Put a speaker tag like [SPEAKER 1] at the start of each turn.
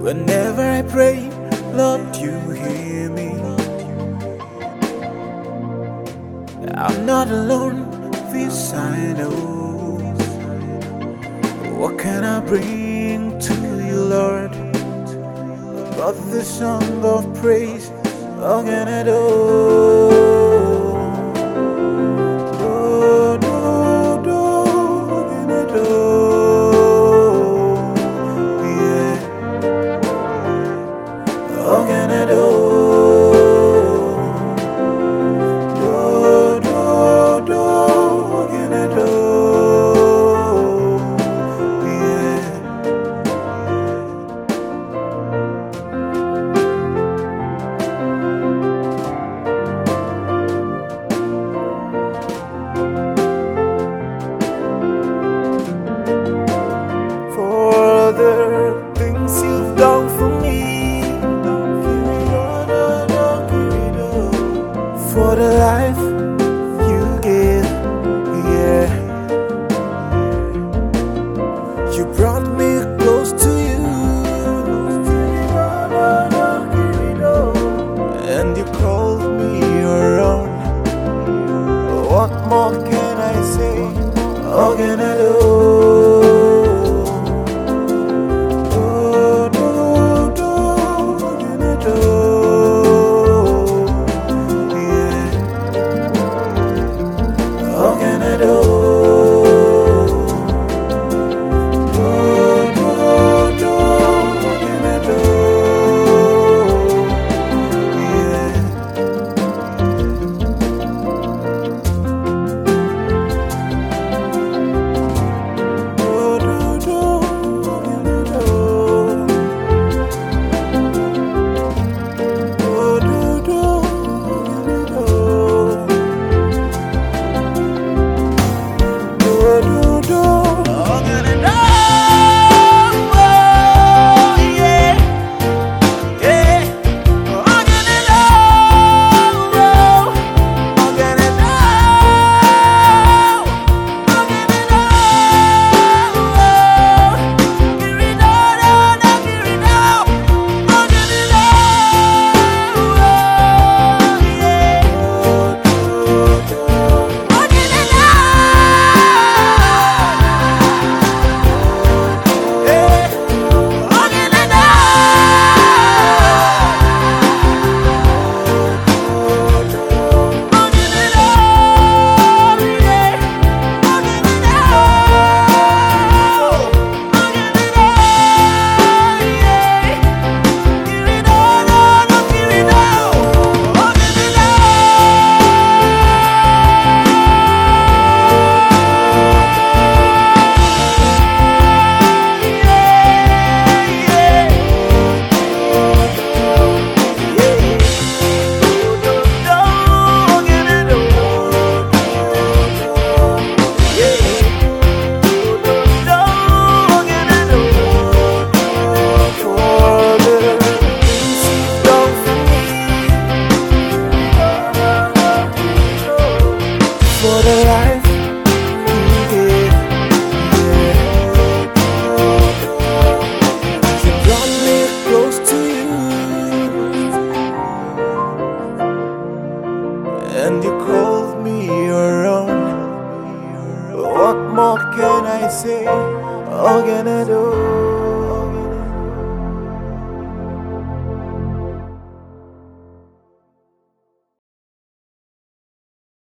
[SPEAKER 1] Whenever I pray, Lord, you hear me. I'm not alone, this I know. What can I bring to you, Lord, but the song of praise? What can I do? What can I do? Yeah. What can I do? What can I do? Yeah. For the things you've done for me, for the life you give, yeah. You brought me close to you, and you called me your own. What more can I say? What can I do? What can I do? For the life you gave, yeah. You brought me close to you, and you called me your own. What more can I say? What can I do?